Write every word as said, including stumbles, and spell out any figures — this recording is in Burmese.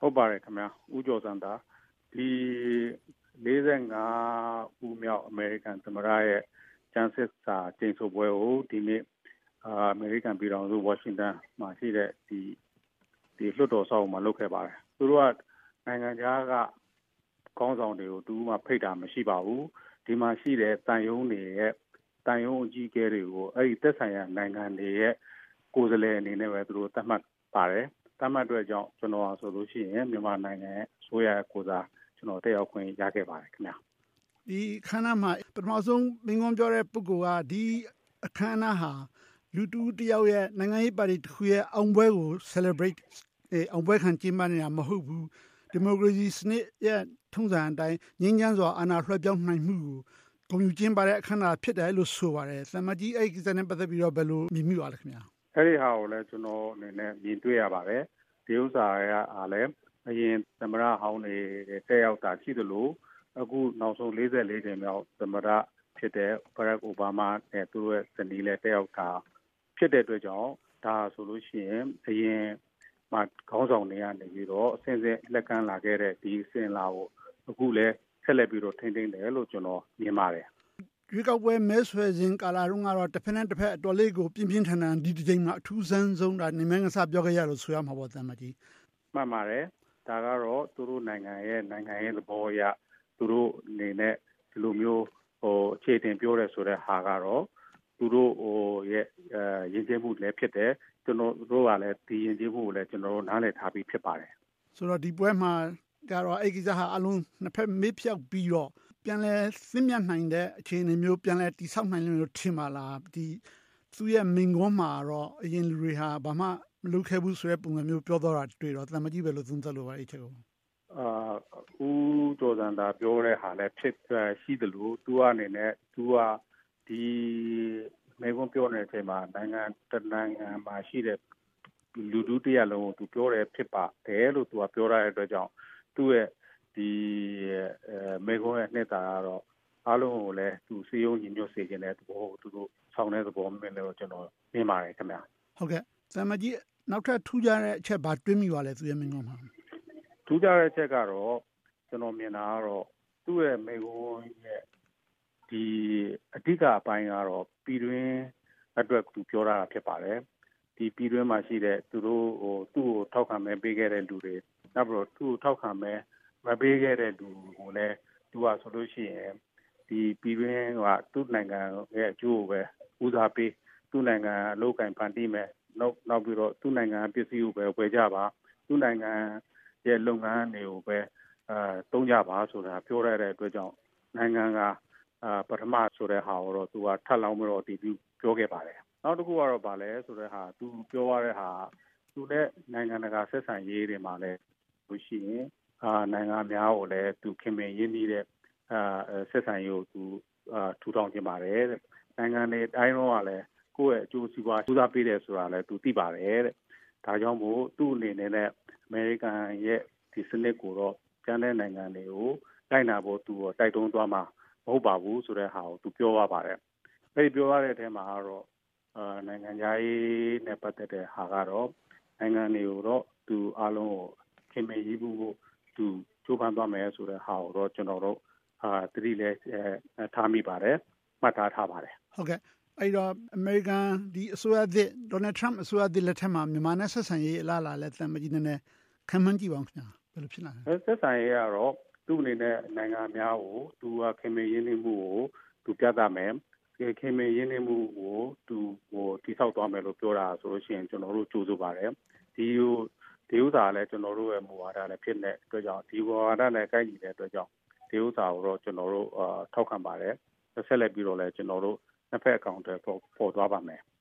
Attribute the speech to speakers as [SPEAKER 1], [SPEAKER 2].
[SPEAKER 1] ဟုတ်ပါတယ်ခင်ဗျာဦးကျော်စံတာဒီလေးဆယ်ငါဦးမြောက်အမေရိကန်သမ္မတရဲ့ကျန်းစစ်စာကျင်းဆိုပွဲကိုဒီနေ့အမေရိကန်ပြည်ထောင်စုဝါရှင်တန်မှာရှိတဲ့ဒီဒီလွှတ်တော်ဆောင်မှာလုပ်ခဲ့ပါတယ်သူတို့ကနိုင်ငံခြားကကောင်းဆောင်တွေကိုတူမှဖိတ်တာမရှိပါဘူးဒီမှာရှိတဲ့တန်ယုံတွေရဲ့တန်ယုံအကြီးအကဲတွေကိုအဲ့ဒီသက်ဆိုင်ရာနိုင်ငံတွေရဲ့ကိုယ်စားလှယ်အနေနဲ့ပဲသူတို့သတ်မှတ်ပါတယ်သတ်မှတ်အတွက်ကြောင့်ကျွန်တော်ဆိုလို့ရှိရင်မြန်မာနိုင်ငံရဲ့အစိုးရကိုယ်စားကျွန်တော်တက်ရောက်ခွင့်ရခဲ့ပါတယ်ခင်ဗျာ
[SPEAKER 2] ဒီခန္ဓာမှာပထမဆုံးမင်းကုန်းပြောတဲ့ပုဂ္ဂိုလ်ကဒီအခမ်းအနားဟာလူတူတယောက်ရဲ့နိုင်ငံရေးပါတီတစ်ခုရဲ့အောင်ပွဲကို celebrate အောင်ပွဲခံကျင်းပနေတာမဟုတ်ဘူးဒီမိုကရေစီစနစ်ရဲ့ထုံးစံအတိုင်းငြိမ်းချမ်းစွာအာဏာလွှဲပြောင်းနိုင်မှုကိုဂုဏ်ယူကျင်းပတဲ့အခမ်းအနားဖြစ်တယ်လို့ဆိုပါတယ်။သံမကြီးအဲ့ဒီကိစ္စနဲ့ပတ်သက်ပြီးတော့ဘယ်လိုမြင်မိပါလဲခင်ဗျာ
[SPEAKER 1] ။အဲ့ဒီဟာကိုလည်းကျွန်တော်အနေနဲ့မြင်တွေ့ရပါတယ်။ဒီဥစ္စာကအားလည်းအရင်သမ္မတဟောင်းတွေတက်ရောက်တာရှိသလိုအခုနောက်ဆုံးလေးဆယ်လေးကြိမ်မြောက်သမ္မတဖြစ်တဲ့ဘရက်အိုဘားမားနဲ့သူ့ရဲ့ဇနီးလည်းတက်ရောက်တာဖြစ်တဲ့အတွက်ကြောင့်ဒါဆိုလို့ရှိရင်အရင်မှာခေါင်းဆောင်တွေကနေပြီးတော့အစဉ်စဉ်လက်ကမ်းလာခဲ့တဲ့ဒီအစဉ်လာကိုအခုလည်းဆက်လက်ပြီးတော့ထိန်းသိမ်းတယ်လို့ကျွန်တော်မြင်ပါတယ်
[SPEAKER 2] ရွေးကောက်ပွဲမဲဆွယ်ခြင်းကာလတုန်းကတော့တစ်ဖက်နဲ့တစ်ဖက်အတော်လေးကိုပြင်းပြင်းထန်ထန်ဒီတစ်ချိန်မှာအထူးဆန်းဆုံးတာနေမငါစပြောခဲ့ရလို့ဆိုရမှာပေါ့တမ်းမကြီး
[SPEAKER 1] မှန်ပါတယ်ဒါကတော့သူတို့နိုင်ငံရဲ့နိုင်ငံရဲ့သဘောအရသူတို့အနေနဲ့ဒီလိုမျိုးဟိုအခြေတင်ပြောရဲဆိုတဲ့ဟာကတော့သူတို့ဟိုရဲ့ရင်းကျင်းမှုလည်းဖြစ်တယ်ကျွန်တော်တို့ကလည်းဒီရင်းကျင်းမှုကိုလည်းကျွန်တော်တို့နားလည်ထားပြီးဖြစ်ပါတယ်
[SPEAKER 2] ဆိုတော့ဒီပွဲမှာကတော့အဲ့ဒီကိစ္စဟာအလုံးနှစ်ဖက်မေးဖြောက်ပြီးတော့ပြန်လဲသင့်မြတ်နိုင်တဲ့အခြေအနေမျိုးပြန်လဲတိဆောက်နိုင်လို့ထင်ပါလားဒီသူ့ရဲ့မင်ကွန်းမှာတော့အရင်လူတွေဟာဘာမှမလုပ်ခဲ့ဘူးဆိုတဲ့ပုံစံမျိုးပြောတော့တာတွေ့တော့တမကြီးပဲလို့သုံးသပ်လို့ပါအဲ့ချက်ကို
[SPEAKER 1] အာဦးကျော်စံသာပြောတဲ့ဟာလည်းဖြစ်ရှိတယ်လို့သူကအနေနဲ့သူကဒီမေကွန်းပြောနေတဲ့အချိန်မှာနိုင်ငံတနိုင်ငံမှာရှိတဲ့လူထုတရက်လုံးကိုသူပြောတယ်ဖြစ်ပါတယ်လို့သူကပြောရတဲ့အတွက်ကြောင့်သူ့ရဲ့ဒီမေကွန်းရဲ့နှစ်သာကတော့အားလုံးကိုလည်းသူစီယုံညီညွတ်စေခြင်းတဲ့သဘောကိုသူတို့ဆောင်တဲ့သဘောမျိုးလည်းကျွန်တော်မြင်ပါတယ်ခင်ဗျာ
[SPEAKER 2] ဟုတ်ကဲ့ဆမ်မကြီးနောက်ထပ်ထူးခြားတဲ့အချက်ဘာတွေးမိပါလဲသူရဲ့မေကွန်းမှာ
[SPEAKER 1] ထူးခြားတဲ့အချက်ကတော့ကျွန်တော်မြင်တာကတော့သူ့ရဲ့မေကွန်းရဲ့ဒီအဓိကအပိုင်းကတော့ပြည်တွင်းအတွက်သူပြောတာဖြစ်ပါတယ်ဒီပြည်တွင်းမှာရှိတဲ့သူတို့ဟိုသူ့ကိုထောက်ခံမဲ့ပေးခဲ့တဲ့လူတွေနောက်ပြီးတော့သူ့ကိုထောက်ခံမဲ့မပေးခဲ့တဲ့လူကိုလည်းသူကဆိုလို့ရှိရင်ဒီပြည်တွင်းကသူ့နိုင်ငံရဲ့အကျိုးကိုပဲဦးစားပေးသူ့နိုင်ငံအလုပ်ကိုင်ဖန်တီးမယ်နောက်နောက်ပြီးတော့သူ့နိုင်ငံပစ္စည်းကိုပဲဝယ်ကြပါသူ့နိုင်ငံရဲ့လုပ်ငန်းတွေကိုပဲအဲသုံးကြပါဆိုတာပြောရတဲ့အတွက်ကြောင့်နိုင်ငံကအာပထမဆိုတဲ့ဟာကိုတော့သူကထပ်လောင်းပြီးတော့ဒီပြောခဲ့ပါတယ်နောက်တစ်ခုကတော့ဗာလဲဆိုတဲ့ဟာသူပြောရတဲ့ဟာသူနဲ့နိုင်ငံတကာဆက်ဆံရေးတွေမှာလည်းလို့ရှိရင်အာနိုင်ငံများကိုလည်းသူခင်မင်ရင်းနှီးတဲ့အာဆက်ဆံရေးကိုသူအာထူထောင်ခြင်းပါတယ်တဲ့နိုင်ငံတွေအတိုင်းတော့ကလည်းကိုယ့်ရဲ့အကျိုးစီးပွားစူးစမ်းပေးတယ်ဆိုတာလည်းသူသိပါတယ်တဲ့ဒါကြောင့်မို့သူ့အနေနဲ့လည်းအမေရိကန်ရဲ့ဒီစနစ်ကိုတော့ကျန်တဲ့နိုင်ငံတွေကိုလိုက်နာဖို့သူတိုက်တွန်းသွားမှာမဟုတ်ပါဘူးဆိုတဲ့ဟာကိုသူပြောရပါတယ်အဲဒီပြောရတဲ့အထဲမှာကတော့အာနိုင်ငံရေးနဲ့ပတ်သက်တဲ့ဟာကတော့နိုင်ငံတွေကိုတော့သူအားလုံးကိုခင်မင်ရေးဖို့သူကြိုးပမ်းသွားမယ်ဆိုတဲ့ဟာကိုတော့ကျွန်တော်တို့အာတတိလည်းထားမိပါတယ်မှတ်သားထားပါတယ်
[SPEAKER 2] ဟုတ်ကဲ့အဲ့တော့အမေရိကန်ဒီအစိုးရသစ်ဒေါ်နယ်ထရမ့်အစိုးရသစ်လက်ထက်မှာမြန်မာနဲ့ဆက်ဆံရေးအလားအလာလဲတန်မကြီးနေနေခံမှန်းကြည့်ပါဦးခင်ဗျာဘယ်လိုဖြစ်လာလဲ
[SPEAKER 1] ဆက်ဆံရေးကတော့သူ့အနေနဲ့နိုင်ငံများကိုသူကခင်မင်ရင်းနှီးမှုကိုသူပြသမယ်ခင်မင်ရင်းနှီးမှုကိုသူဟိုတိဆောက်သွားမယ်လို့ပြောတာဆိုလို့ရှိရင်ကျွန်တော်တို့ကြိုးစားပါတယ်ဒီဟိုဒီဥစ္စာလည်းကျွန်တော်တို့ရဲ့မူဝါဒလည်းဖြစ်တဲ့အတွက်ကြောင့်ဒီမူဝါဒနဲ့ကိုက်ညီတဲ့အတွက်ကြောင့်ဒီဥစ္စာကိုတော့ကျွန်တော်တို့အာထောက်ခံပါတယ်ဆက်လက်ပြီးတော့လည်းကျွန်တော်တို့နှစ်ဖက်အကောင့်တွေပေါ်ပေါ်သွားပါမယ်